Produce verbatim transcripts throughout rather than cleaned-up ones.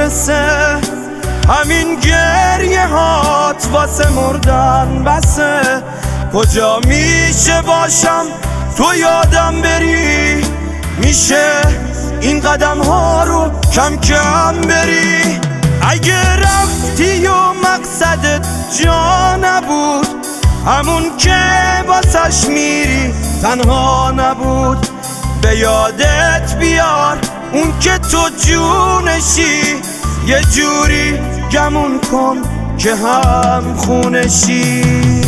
میرسه، همین گریه هات واسه مردن بسه. کجا میشه باشم تو یادم بری، میشه این قدم ها رو کم کم بری. اگه رفتی و مقصدت جا نبود، همون که واسش میری تنها نبود. به یادت بیار اون که تو جونشی، یه جوری گمون کن که هم خونشی.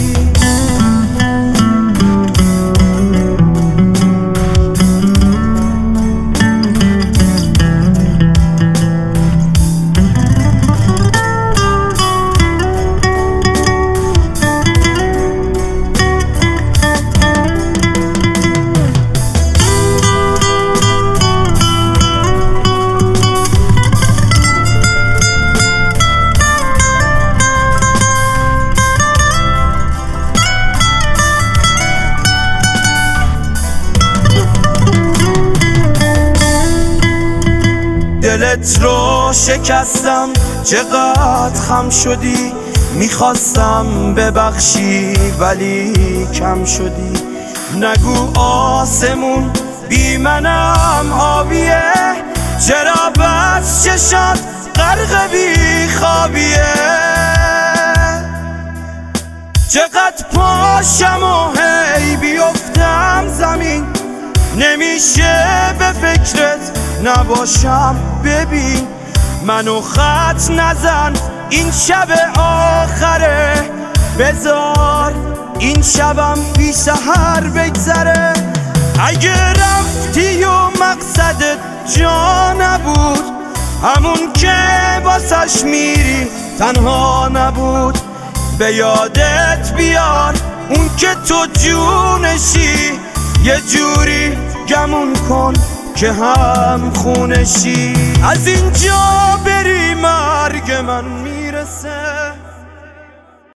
دلت رو شکستم چقدر خم شدی، میخواستم ببخشی ولی کم شدی. نگو آسمون بی منم آبیه، چرا بس چشات غرق بی خوابیه. چقدر پاشم و هی بیفتم زمین، نمیشه به فکرت نباشم. ببین منو خط نزن، این شب آخره، بذار این شبم بی سحر بگذره. اگه رفتی و مقصدت جا نبود، همون که واسش میری تنها نبود. به یادت بیار اون که تو جونشی، یه جوری گمون کن که هم خونشی. از اینجا بری مرگ من میرسه.